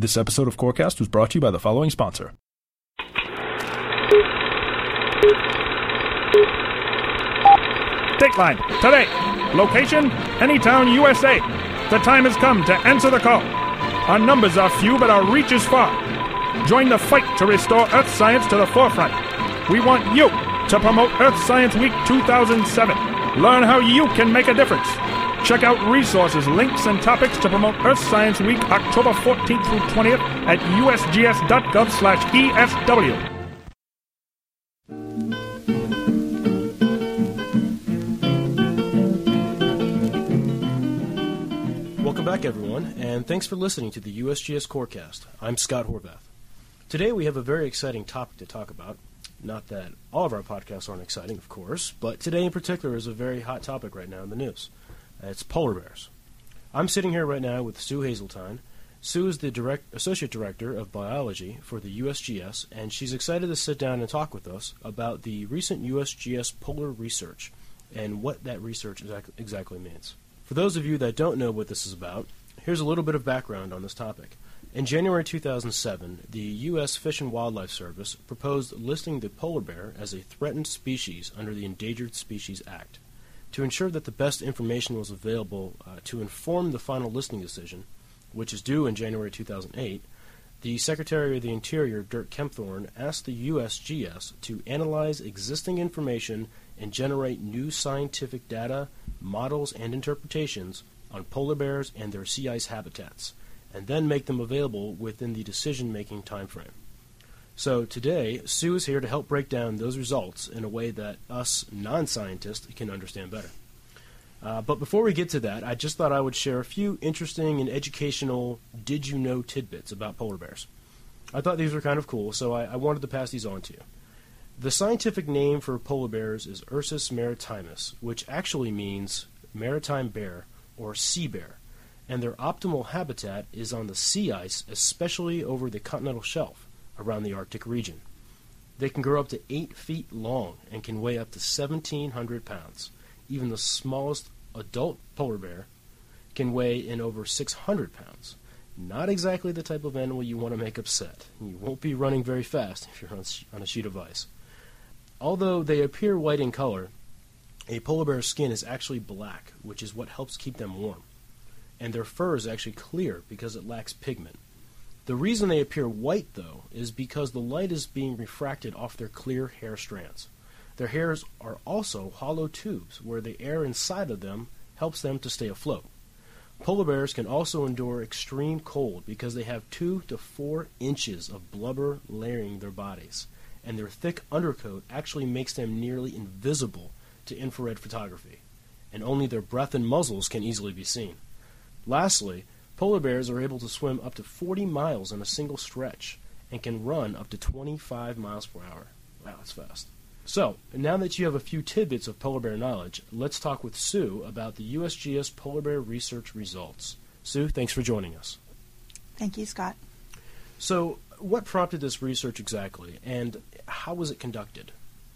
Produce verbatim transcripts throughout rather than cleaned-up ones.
This episode of CoreCast was brought to you by the following sponsor. Dateline, today. Location, Anytown, U S A. The time has come to answer the call. Our numbers are few, but our reach is far. Join the fight to restore Earth science to the forefront. We want you to promote Earth Science Week two thousand seven. Learn how you can make a difference. Check out resources, links, and topics to promote Earth Science Week October fourteenth through twentieth at U S G S dot gov slash E S W. Welcome back, everyone, and thanks for listening to the U S G S CoreCast. I'm Scott Horvath. Today we have a very exciting topic to talk about. Not that all of our podcasts aren't exciting, of course, but today in particular is a very hot topic right now in the news. It's polar bears. I'm sitting here right now with Sue Hazeltine. Sue is the direct, Associate Director of Biology for the U S G S, and she's excited to sit down and talk with us about the recent U S G S polar research and what that research exac- exactly means. For those of you that don't know what this is about, here's a little bit of background on this topic. In January two thousand seven, the U S Fish and Wildlife Service proposed listing the polar bear as a threatened species under the Endangered Species Act. To ensure that the best information was available uh, to inform the final listing decision, which is due in January two thousand eight, the Secretary of the Interior, Dirk Kempthorne, asked the U S G S to analyze existing information and generate new scientific data, models, and interpretations on polar bears and their sea ice habitats, and then make them available within the decision-making timeframe. So today, Sue is here to help break down those results in a way that us non-scientists can understand better. Uh, but before we get to that, I just thought I would share a few interesting and educational did-you-know tidbits about polar bears. I thought these were kind of cool, so I, I wanted to pass these on to you. The scientific name for polar bears is Ursus maritimus, which actually means maritime bear or sea bear, and their optimal habitat is on the sea ice, especially over the continental shelf around the Arctic region. They can grow up to eight feet long and can weigh up to seventeen hundred pounds. Even the smallest adult polar bear can weigh in over six hundred pounds. Not exactly the type of animal you want to make upset. You won't be running very fast if you're on, on a sheet of ice. Although they appear white in color, a polar bear's skin is actually black, which is what helps keep them warm. And their fur is actually clear because it lacks pigment. The reason they appear white, though, is because the light is being refracted off their clear hair strands. Their hairs are also hollow tubes where the air inside of them helps them to stay afloat. Polar bears can also endure extreme cold because they have two to four inches of blubber layering their bodies, and their thick undercoat actually makes them nearly invisible to infrared photography, and only their breath and muzzles can easily be seen. Lastly, polar bears are able to swim up to forty miles in a single stretch and can run up to twenty-five miles per hour. Wow, that's fast. So, now that you have a few tidbits of polar bear knowledge, let's talk with Sue about the U S G S polar bear research results. Sue, thanks for joining us. Thank you, Scott. So, what prompted this research exactly, and how was it conducted?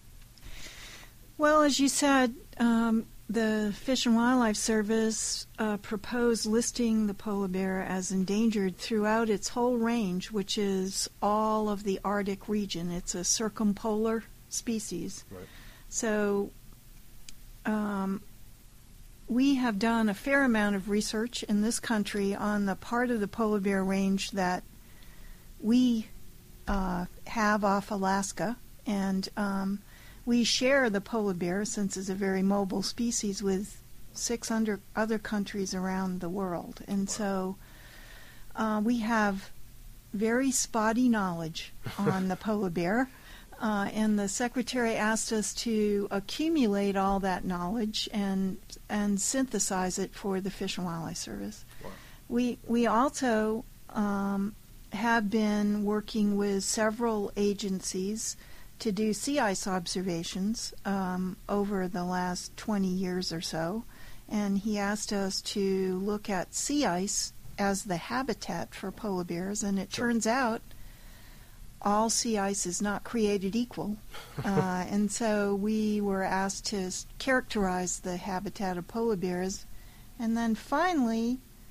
Well, as you said, um, the Fish and Wildlife Service uh, proposed listing the polar bear as endangered throughout its whole range, which is all of the Arctic region. It's a circumpolar species. Right. So um, we have done a fair amount of research in this country on the part of the polar bear range that we uh, have off Alaska, and um, we share the polar bear, since it's a very mobile species, with six under other countries around the world. And so uh, we have very spotty knowledge on the polar bear. Uh, and the Secretary asked us to accumulate all that knowledge and and synthesize it for the Fish and Wildlife Service. Wow. We, we also um, have been working with several agencies to do sea ice observations um, over the last twenty years or so, and he asked us to look at sea ice as the habitat for polar bears, and it Sure. turns out all sea ice is not created equal, uh, and so we were asked to characterize the habitat of polar bears, and then finally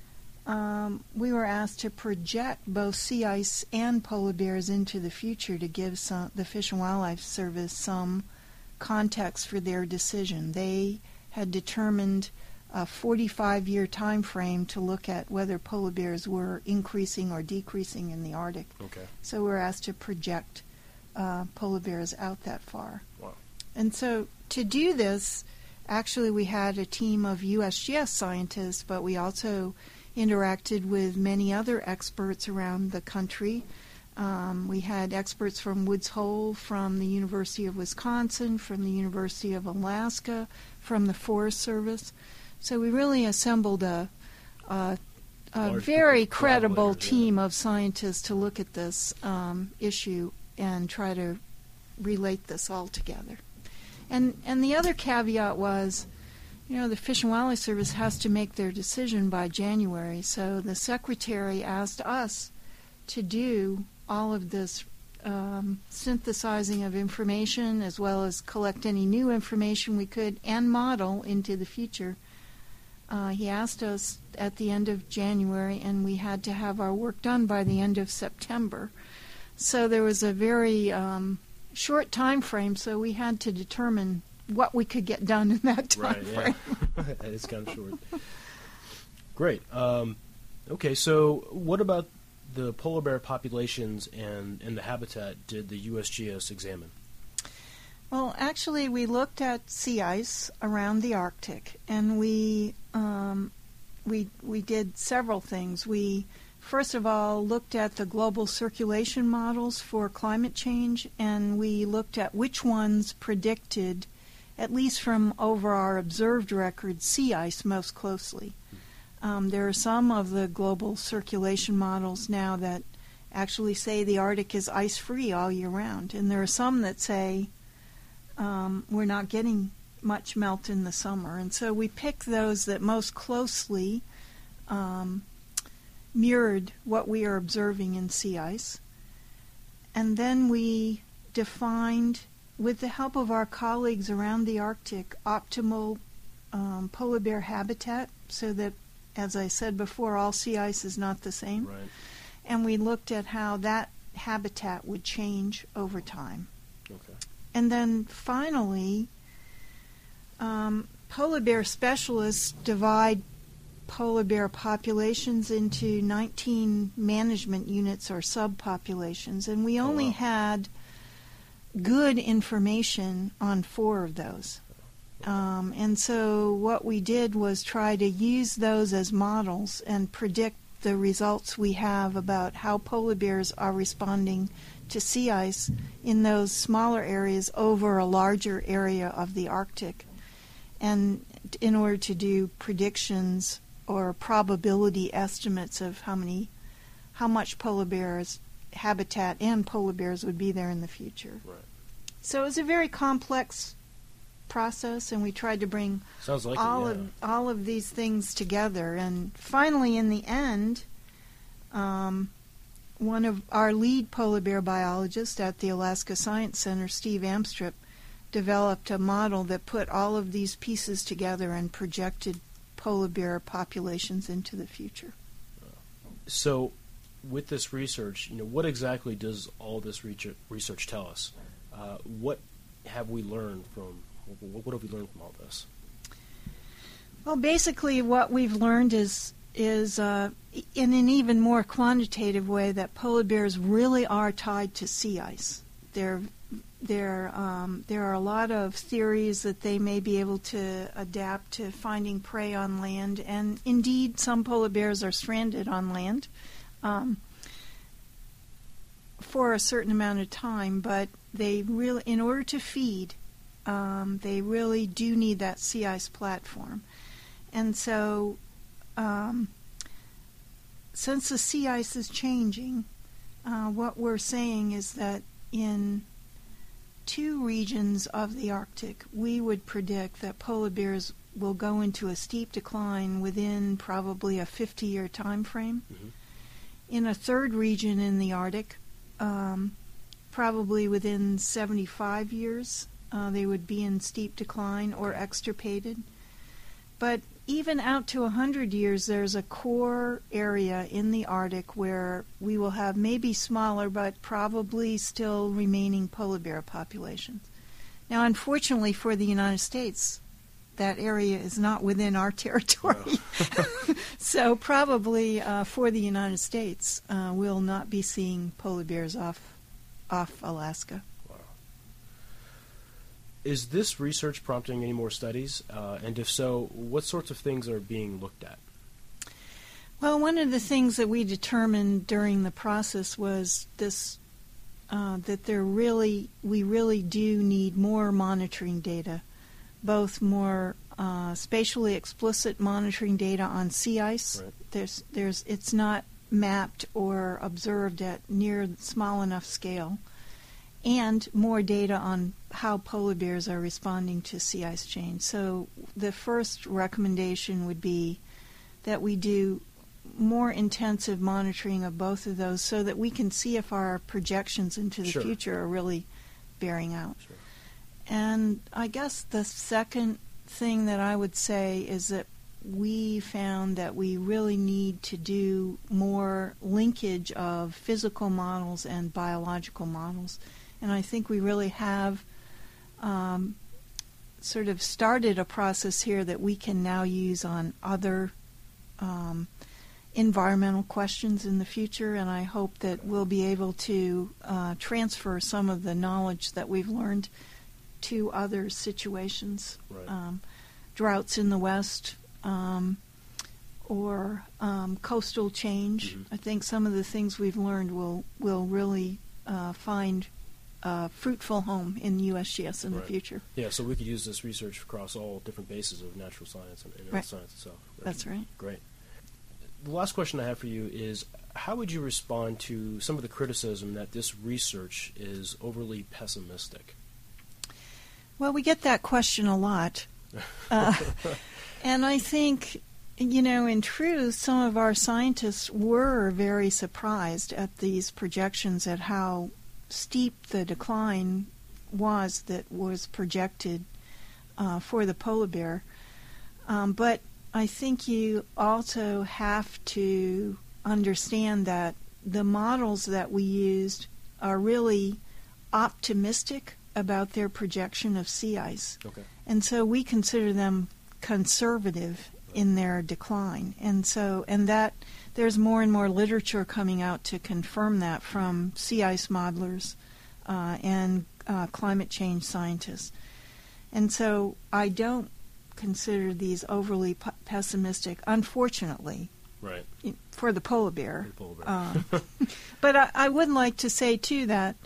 um, we were asked to project both sea ice and polar bears into the future to give some, the Fish and Wildlife Service some context for their decision. They had determined a forty-five year time frame to look at whether polar bears were increasing or decreasing in the Arctic. Okay. So we were asked to project uh, polar bears out that far. Wow. And so to do this, actually we had a team of U S G S scientists, but we also interacted with many other experts around the country. Um, we had experts from Woods Hole, from the University of Wisconsin, from the University of Alaska, from the Forest Service. So we really assembled a, a, a Large very group of credible collaborators, yeah. team of scientists to look at this um, issue and try to relate this all together. And and the other caveat was, you know, the Fish and Wildlife Service has to make their decision by January. So the Secretary asked us to do all of this um, synthesizing of information, as well as collect any new information we could and model into the future. Uh, he asked us at the end of January, and we had to have our work done by the end of September. So there was a very um, short time frame, so we had to determine what we could get done in that time Right, frame. yeah. It's kind of short. Great. Um, okay, so what about the polar bear populations and, and the habitat did the U S G S examine? Well, actually, we looked at sea ice around the Arctic, and we um, we we did several things. We first of all looked at the global circulation models for climate change, and we looked at which ones predicted, at least from over our observed record, sea ice most closely. Um, there are some of the global circulation models now that actually say the Arctic is ice-free all year round, and there are some that say um, we're not getting much melt in the summer. And so we picked those that most closely um, mirrored what we are observing in sea ice. And then we defined, with the help of our colleagues around the Arctic, optimal um, polar bear habitat, so that, as I said before, all sea ice is not the same. Right. And we looked at how that habitat would change over time. Okay. And then finally, um, polar bear specialists divide polar bear populations into nineteen management units or subpopulations, and we only wow. had good information on four of those. Um, and so what we did was try to use those as models and predict the results we have about how polar bears are responding to sea ice in those smaller areas over a larger area of the Arctic. And in order to do predictions or probability estimates of how many, how much polar bears habitat and polar bears would be there in the future. Right. So it was a very complex process, and we tried to bring Sounds like all it, yeah. of all of these things together. And finally, in the end, um, one of our lead polar bear biologists at the Alaska Science Center, Steve Amstrup, developed a model that put all of these pieces together and projected polar bear populations into the future. So, with this research, you know, what exactly does all this research tell us? Uh, what have we learned from? What have we learned from all this? Well, basically, what we've learned is is uh, in an even more quantitative way that polar bears really are tied to sea ice. There, there, um, there are a lot of theories that they may be able to adapt to finding prey on land, and indeed, some polar bears are stranded on land um, for a certain amount of time. But they really, in order to feed, um, they really do need that sea ice platform. And so, um, since the sea ice is changing, uh, what we're saying is that in two regions of the Arctic, we would predict that polar bears will go into a steep decline within probably a fifty-year time frame. Mm-hmm. In a third region in the Arctic, um, probably within seventy-five years, uh, they would be in steep decline or extirpated. But even out to one hundred years, there's a core area in the Arctic where we will have maybe smaller but probably still remaining polar bear populations. Now, unfortunately for the United States, that area is not within our territory. No. So probably uh, for the United States, uh, we'll not be seeing polar bears off, off Alaska. Wow. Is this research prompting any more studies? Uh, and if so, what sorts of things are being looked at? Well, one of the things that we determined during the process was this, uh, that there really, we really do need more monitoring data, both more uh, spatially explicit monitoring data on sea ice. Right. There's, there's, it's not mapped or observed at near small enough scale, and more data on how polar bears are responding to sea ice change. So the first recommendation would be that we do more intensive monitoring of both of those so that we can see if our projections into the Sure. future are really bearing out. Sure. And I guess the second thing that I would say is that we found that we really need to do more linkage of physical models and biological models. And I think we really have um, sort of started a process here that we can now use on other um, environmental questions in the future, and I hope that we'll be able to uh, transfer some of the knowledge that we've learned to other situations, Right. um, droughts in the West, um, or um, coastal change. Mm-hmm. I think some of the things we've learned will will really uh, find a fruitful home in U S G S in Right. the future. Yeah, so we could use this research across all different bases of natural science and, and Right. earth science itself. That's right. Great. The last question I have for you is, how would you respond to some of the criticism that this research is overly pessimistic? Well, we get that question a lot. Uh, and I think, you know, in truth, some of our scientists were very surprised at these projections, at how steep the decline was that was projected uh, for the polar bear. Um, but I think you also have to understand that the models that we used are really optimistic about their projection of sea ice. Okay. And so we consider them conservative in their decline. And so, and that, there's more and more literature coming out to confirm that from sea ice modelers uh, and uh, climate change scientists. And so I don't consider these overly p- pessimistic, unfortunately, Right. for the polar bear. The polar bear. Uh, but I, I would like to say, too, that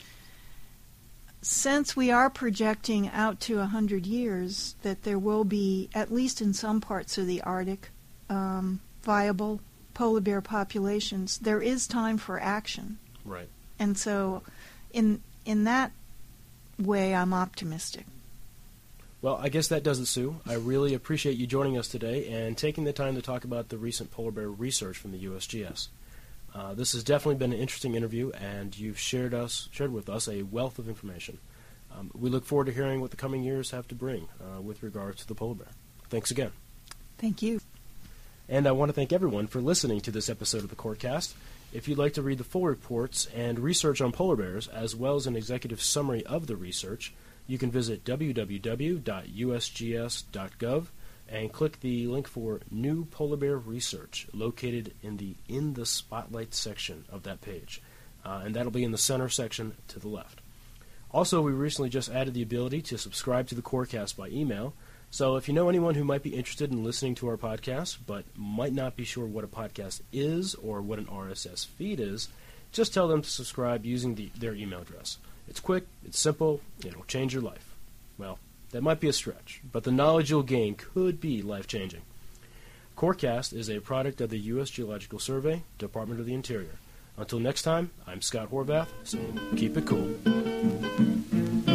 since we are projecting out to one hundred years that there will be, at least in some parts of the Arctic, um, viable polar bear populations, there is time for action. Right. And so in in that way, I'm optimistic. Well, I guess that does it, Sue. I really appreciate you joining us today and taking the time to talk about the recent polar bear research from the U S G S. Uh, this has definitely been an interesting interview, and you've shared us shared with us a wealth of information. Um, we look forward to hearing what the coming years have to bring uh, with regards to the polar bear. Thanks again. Thank you. And I want to thank everyone for listening to this episode of the Courtcast. If you'd like to read the full reports and research on polar bears, as well as an executive summary of the research, you can visit w w w dot u s g s dot gov and click the link for New Polar Bear Research, located in the In the Spotlight section of that page. Uh, and that'll be in the center section to the left. Also, we recently just added the ability to subscribe to the Courtcast by email. So if you know anyone who might be interested in listening to our podcast, but might not be sure what a podcast is or what an R S S feed is, just tell them to subscribe using the, their email address. It's quick, it's simple, it'll change your life. Well, that might be a stretch, but the knowledge you'll gain could be life-changing. Courtcast is a product of the U S Geological Survey, Department of the Interior. Until next time, I'm Scott Horvath, saying keep it cool.